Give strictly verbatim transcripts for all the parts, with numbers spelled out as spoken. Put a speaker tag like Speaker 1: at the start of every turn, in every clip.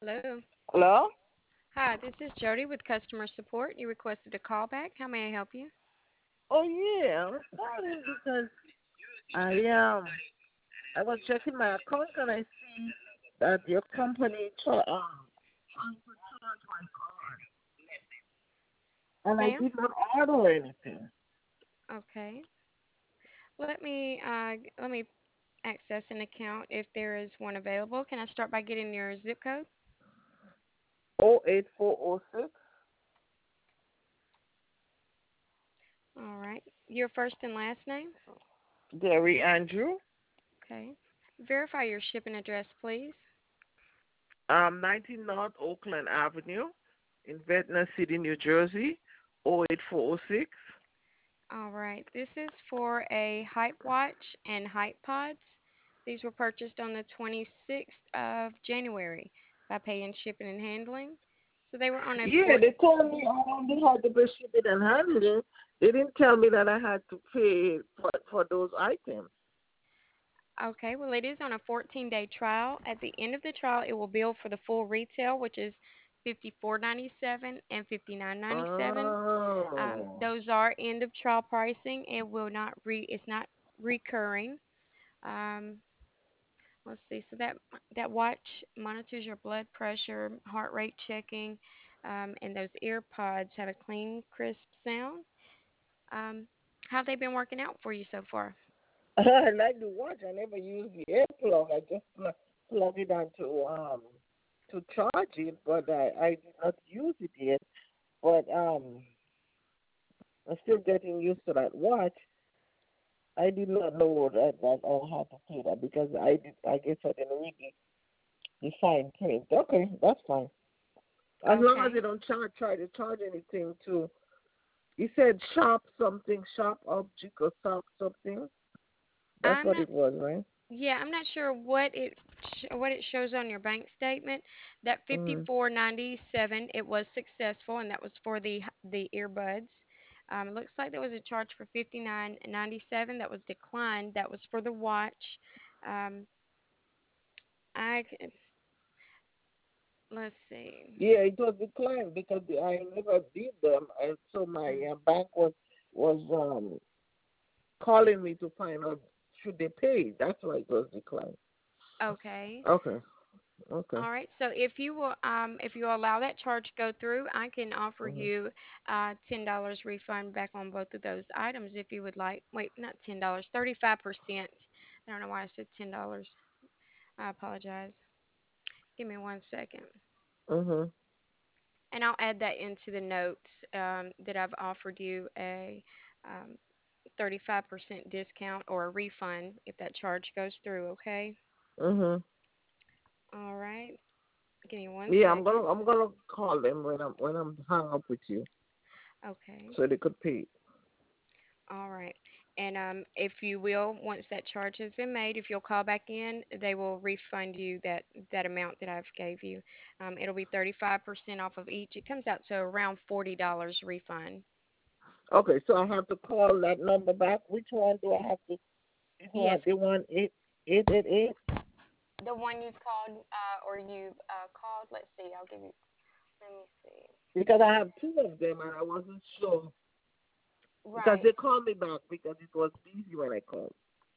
Speaker 1: Hello.
Speaker 2: Hello?
Speaker 1: Hi, this is Jody with customer support. You requested a call back. How may I help you?
Speaker 2: Oh yeah, I was calling because I um I was checking my account and I see that your company tra- um trying to charge my card, and I
Speaker 1: Ma'am?
Speaker 2: did not order anything.
Speaker 1: Okay. Let me uh let me access an account if there is one available. Can I start by getting your zip code?
Speaker 2: Oh eight four oh six.
Speaker 1: All right. Your first and last name?
Speaker 2: Gary Andrew.
Speaker 1: Okay. Verify your shipping address, please.
Speaker 2: Um nineteen North Oakland Avenue in Ventnor City, New Jersey. Oh eight four oh six.
Speaker 1: All right. This is for a Hype Watch and Hype Pods. These were purchased on the twenty-sixth of January by paying shipping and handling. So they were on a
Speaker 2: Yeah,
Speaker 1: four.
Speaker 2: they told me I only had to pay shipping and handling. They didn't tell me that I had to pay for for those items.
Speaker 1: Okay, well, it is on a fourteen-day trial. At the end of the trial, it will bill for the full retail, which is fifty-four ninety-seven and fifty-nine ninety-seven. Um,
Speaker 2: Oh.
Speaker 1: those are end of trial pricing. It will not re. It's not recurring. Um, let's see. So that that watch monitors your blood pressure, heart rate checking, um, and those ear pods have a clean, crisp sound. Um, how have they been working out for you so far?
Speaker 2: I like the watch. I never use the air plug. I just plug, plug it on to um to charge it, but I I did not use it yet. But um, I'm still getting used to that watch. I did not know that that I had to pay that because I did. I guess I didn't read the, the fine print. Okay, that's fine. As long as
Speaker 1: Okay.
Speaker 2: they don't charge try to charge anything to. He said shop something, shop object or shop something. That's
Speaker 1: I'm
Speaker 2: what
Speaker 1: not
Speaker 2: it was, right?
Speaker 1: Yeah, I'm not sure what it sh- what it shows on your bank statement. That
Speaker 2: Mm.
Speaker 1: fifty-four ninety-seven, it was successful, and that was for the the earbuds. Um, it looks like there was a charge for fifty-nine ninety-seven that was declined. That was for the watch. Um, I c- let's see.
Speaker 2: Yeah, it was declined because the- I never did them, and so my
Speaker 1: Mm,
Speaker 2: uh, bank was was um calling me to find out should they pay. That's why it was declined.
Speaker 1: Okay.
Speaker 2: Okay, okay.
Speaker 1: All right. So if you will, um, if you allow that charge to go through, I can offer
Speaker 2: Hmm.
Speaker 1: you uh, ten dollars refund back on both of those items if you would like. Wait, not ten dollars, thirty-five percent. I don't know why I said ten dollars. I apologize. Give me one second,
Speaker 2: Mhm.
Speaker 1: and I'll add that into the notes um, that I've offered you a um, thirty-five percent discount or a refund if that charge goes through. Okay.
Speaker 2: Mhm.
Speaker 1: All right. Give me one
Speaker 2: Yeah, I'm
Speaker 1: second.
Speaker 2: gonna I'm gonna call them when I'm when I'm hung up with you,
Speaker 1: Okay.
Speaker 2: so they could pay.
Speaker 1: All right. And um, if you will, once that charge has been made, if you'll call back in, they will refund you that, that amount that I've gave you. Um, it'll be thirty-five percent off of each. It comes out to around forty dollars refund.
Speaker 2: Okay, so I have to call that number back. Which one do I have to? This
Speaker 1: Yes,
Speaker 2: one, the one eight eight eight eight.
Speaker 1: the one you've called uh, or you uh, called. Let's see. I'll give you. Let me see.
Speaker 2: Because I have two of them and I wasn't sure because
Speaker 1: Right.
Speaker 2: they called me back because it was busy when I called,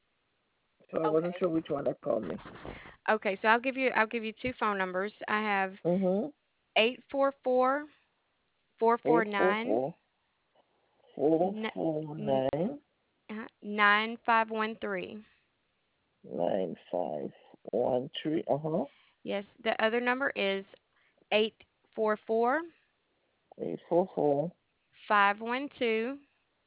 Speaker 2: so I wasn't
Speaker 1: Okay.
Speaker 2: sure which one that called me.
Speaker 1: Okay. So I'll give you. I'll give you two phone numbers. I have
Speaker 2: Mhm.
Speaker 1: eight four four four four
Speaker 2: Eight four
Speaker 1: nine
Speaker 2: four four four nine
Speaker 1: nine five one three.
Speaker 2: nine five one three. Uh huh.
Speaker 1: Yes, the other number is eight four four
Speaker 2: Eight four four
Speaker 1: five one two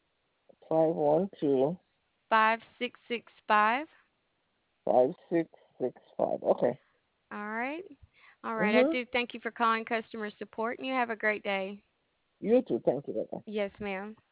Speaker 2: five one two
Speaker 1: five six six five.
Speaker 2: five six six five. Okay.
Speaker 1: All right. All right. I
Speaker 2: Mhm.
Speaker 1: do thank you for calling customer support, and you have a great day.
Speaker 2: You too. Thank you. Bye.
Speaker 1: Yes, ma'am.